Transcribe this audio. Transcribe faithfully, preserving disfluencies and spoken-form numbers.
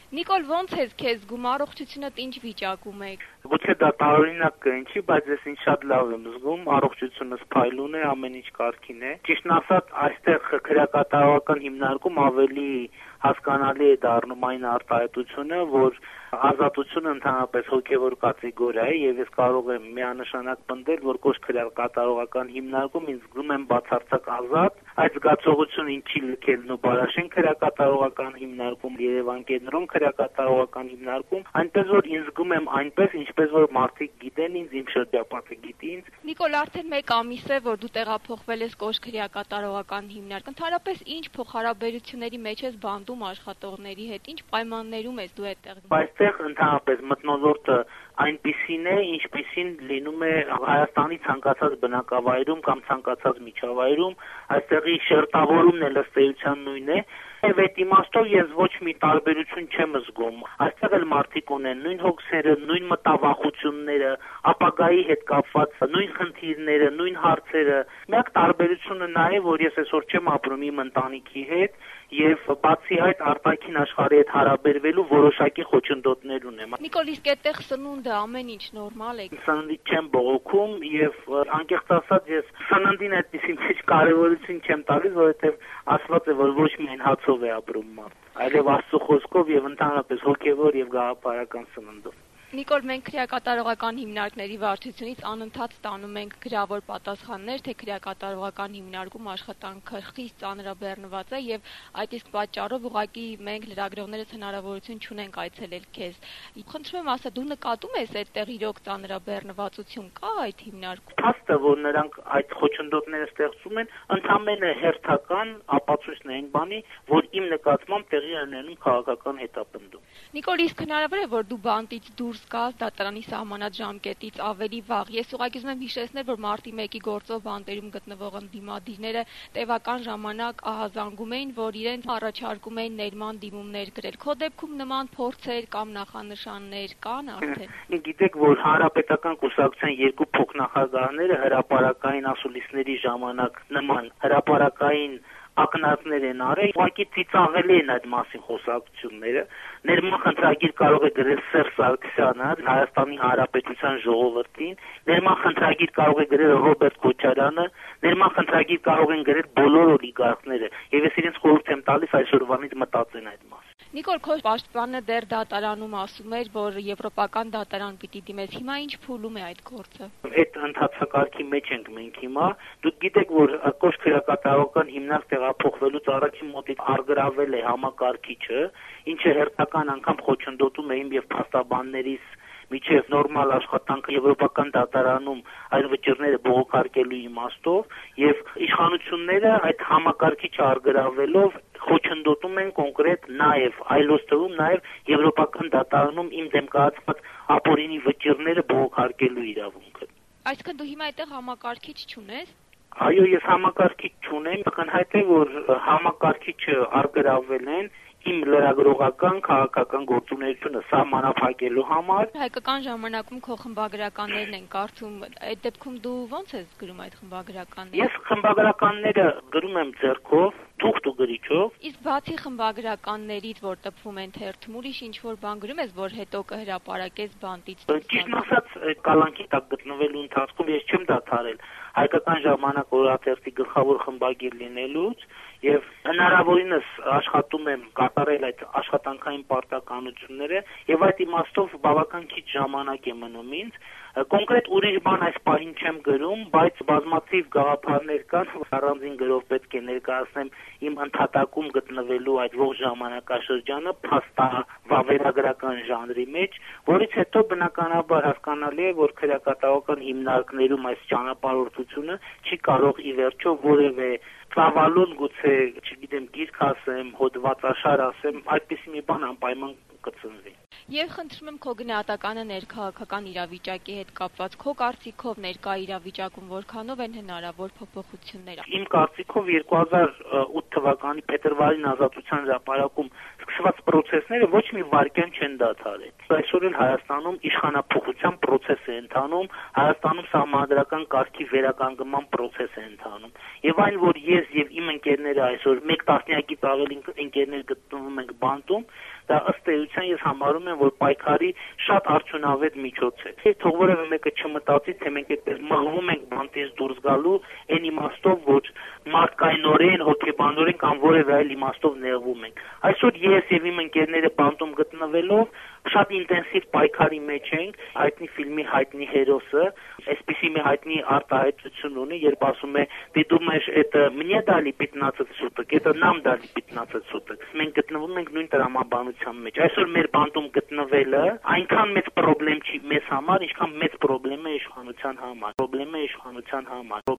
Նիկոլ, ոնց ես քեզ զգում, առողջությունդ ինչ վիճակում է։ Գուցե դա տարօրինակ կընչի, բայց ես ինձ շատ լավ եմ զգում, առողջությունս փայլուն է, ամեն ինչ կարգին է։ Ճիշտն ասած, այստեղ քրեակատարողական հիմնարկում ավելի հասկանալի է դառնում այն արտահայտությունը, որ ազատությունը ընդհանրապես հոգևոր կատեգորիա է եւ ես կարող եմ միանշանակ պնդել, որ կոշտ քրեակատարողական հիմնարկում ինձ զգում եմ բացարձակ ազատ, այդ զգացողությունը ինչի լքելն ու Բարաշեն քրեակատարողական հիմնարկում, Երևան կենտրոն քրեակատարողական հիմնարկում, այնպես որ ինձ զգում եմ այնպես, ինչպես որ մարդիկ գիտեն ինձ, իմ շրջապատը գիտի ինձ։ Նիկոլ, արդեն մեկ ամիս է, որ դու տեղափոխվել ես կոշտ քրեակատարողական հիմնարկ։ Ընդհանրապես ինչ փոխհարաբերությունների մեջ ես բանդում աշխատողների հետ, ինչ պայմաններում ես դու այդտեղ։ Այստեղ ընդհանրապես մթնոլորտը այնպիսին է, ինչպիսին լինում է Հայաստանի ցանկացած բնակավայրում կամ ցանկացած միջավայրում, այստեղի շերտավորումն էլ ըստ էության նույնն է, եւ այդ իմաստով ես ոչ մի տարբերություն չեմ զգում։ Այստեղ էլ մարդիկ ունեն նույն հոգսերը, նույն մտավախությունները, ապագայի հետ կապված նույն խնդիրները, նույն հարցերը։ Միակ տարբերությունը նա է, որ ես այսօր չեմ ապրում իմ ընտանիքի հետ եւ բացի այդ արտաքին աշխարհի հետ հարաբերվելու որոշակի խոչընդոտներ ունեմ։ Նիկոլ, իսկ այդտեղ սնունդը ամեն ինչ նորմալ է։ Սննդի չեմ բողոքում եւ անկեղծ ասած ես սննդին այդպեսին ինչ կարեւորություն չեմ տալիս, որովհետեւ ասված է, որ ոչ միայն հացով է ապրում մարդ, այլև Աստծո խոսքով եւ ընդհանրապես հոգեվոր եւ գաղափարական սննդով։ Նիկոլ, մենք քրեակատարողական հիմնարկների վարչությունից անընդհատ ստանում ենք գրավոր պատասխաններ, թե քրեակատարողական հիմնարկում աշխատանքը խիստ ծանրաբեռնված է եւ այդ իսկ պատճառով ուղղակի մենք լրագրողներս հնարավորություն չունենք այցելել քեզ։ Խնդրում եմ ասա, դու նկատում ես այդտեղ իրոք ծանրաբեռնվածություն կա այդ հիմնարկում։ Փաստը, որ նրանք այդ խոչընդոտները ստեղծում են, ընդհանրապես հերթական ապացույցն է այն բանի, որ իմ նկատմամբ տեղի է ունենում քաղաքական հետապնդում։ Նիկոլ, իսկ հնարավոր է, որ դու բանտից դուրս գաս դատարանի սահմանած ժամկետից ավելի վաղ։ Ես ուղղակի ուզում եմ հիշեցնել, որ մարտի մեկի գործով բանտերում գտնվող ընդդիմադիրները տևական ժամանակ ահազանգում էին, որ իրենց առաջարկում էին ներման դիմումներ գրել։ Քո դեպքում նման փորձեր կամ նախանշաններ կան արդեն։ Գիտեք, որ հանրապետական կուսակցության երկու փոխնախագահները հրապարակային ասուլիսների ժամանակ նման հրապարակային ակնարկներ են արել, ուղղակի ծիծաղելի են այդ մասին խոսակցությունները։ Ներման խնդրագիր կարող է գրել Սերժ Սարգսյանը Հայաստանի Հանրապետության ժողովրդին, ներման խնդրագիր կարող է գրել Ռոբերտ Քոչարյանը, ներման խնդրագիր կարող են գրել բոլոր օլիգարխները, եւ ես իրենց խորհուրդ եմ տալիս այսօրվանից մտածեն այդ մասին։ Նիկոլ, քո պաշտպանը դեռ դատարանում ասում էր, որ եվրոպական դատարան պիտի դիմես։ Հիմա ինչ փուլում է այդ գործը։ Այդ ընթացակարգի մեջ ենք մենք հիմա։ Դուք գիտեք, որ կոշտ քրեակատարողական հիմնարկ տեղափոխվելուց առաջ մոտից արգրավել է համակարգիչը, ինչը հերթական անգամ խոչընդոտում է իմ եւ փաստաբաններիս միջև նորմալ աշխատանքը եվրոպական դատարանում այդ վճիռները բողոքարկելու իմաստով եւ իշխանությունները այդ համակարգիչը արգրավելով խոչընդոտում են կոնկրետ նաեւ այլոց թվում նաեւ եվրոպական դատարանում իմ դեմ կայացված ապօրինի վճիռները բողոքարկելու իրավունքը։ Այսինքն դու հիմա այդտեղ համակարգիչ չունես։ Այո, ես համակարգիչ չունեմ, ակնհայտ է, որ համակարգիչը արգրավել են իմ լրագրողական քաղաքական գործունեությունը սահմանափակելու համար։ Հայկական ժամանակում քո խմբագրականներն են կարծում, այդ դեպքում դու ո՞նց ես գրում այդ խմբագրականները։ Ես խմբագրականները գրում եմ ձեռքով, թուղթ ու գրիչով։ Իսկ բացի խմբագրականներից, որ տպվում են թերթում, ուրիշ ինչ-որ բան գրում ես, որ հետո կհրապարակես բանտից։ Ճիշտ ասած, կալանքի տակ գտնվելու ընթացքում ես չեմ դադարել Հայկական ժամանակ օրաթերթի գլխավոր խմբագիր լինելուց եւ հնարավորինս աշխատում եմ կատարել այդ աշխատանքային պարտականությունները եւ այդ իմաստով բավական քիչ ժամանակ է մնում ինձ։ Կոնկրետ ուրիշ բան այս պահին չեմ գրում, բայց բազմաթիվ գաղափարներ կան, առանձին գրով պետք է ներկայացնեմ իմ ընդհատակում գտնվելու այդ ողջ ժամանակաշրջանը փաստավավերագրական ժանրի մեջ, որից հետո բնականաբար հասկանալի է, որ քրեակատարողական հիմնարկներում այս ճանապարհորդությունը չի կարող ի վերջո որևէ ծավալուն գուցե, չգիտեմ, գիրք ասեմ, հոդվածաշար ասեմ, այդպիսի մի բան անպայման կծնվի։ Եվ խնդրում եմ քո գնահատականը ներքաղաքական իրավիճակի հետ կապված, քո կարծիքով ներկա իրավիճակում որքանով են հնարավոր փոփոխություններ։ Իմ կարծիքով երկու հազար ութ թվականի փետրվարին ազատության հրապարակում սկսված process-ները ոչ մի վայրկյան չեն դադարել։ Այսօր էլ Հայաստանում իշխանափոխության process է ընթանում, Հայաստանում սահմանադրական կարգի վերականգնման process է ընթանում։ Եվ այն, որ ես եւ իմ ընկերները այսօր մեկ տասնյակից ավելի ընկերներ գտնվում ենք բանտում, դա ըստ էության ես համարում եմ, որ պայքարի շատ արդյունավետ միջոց է։ Թող որևէ մեկը չմտածի, թե մենք այդպես մղվում ենք բանտից դուրս գալու այն իմաստով, որ մարդկայնորեն, հոգեբանորեն կամ որևէ այլ իմաստով նեղվում ենք։ Այսօր ես եւ իմ ընկերները բանտում գտնվելով շատ ինտենսիվ պայքարի մեջ ենք։ Հայտնի ֆիլմի հայտնի հերոսը այսպիսի մի հայտնի արտահայտություն ունի, երբ ասում է «Ты думаешь, это мне дали пятнадцать суток, это нам дали пятнадцать суток»։ Մենք գտնվում ենք նույն տրամաբանության մեջ։ Այսօր մեր բանտում գտնվելը այնքան մեծ խնդրեմ չի մեզ համար, ինչքան մեծ խնդրեմ է իշխանության համար։ Խնդրեմ է իշխանության համար։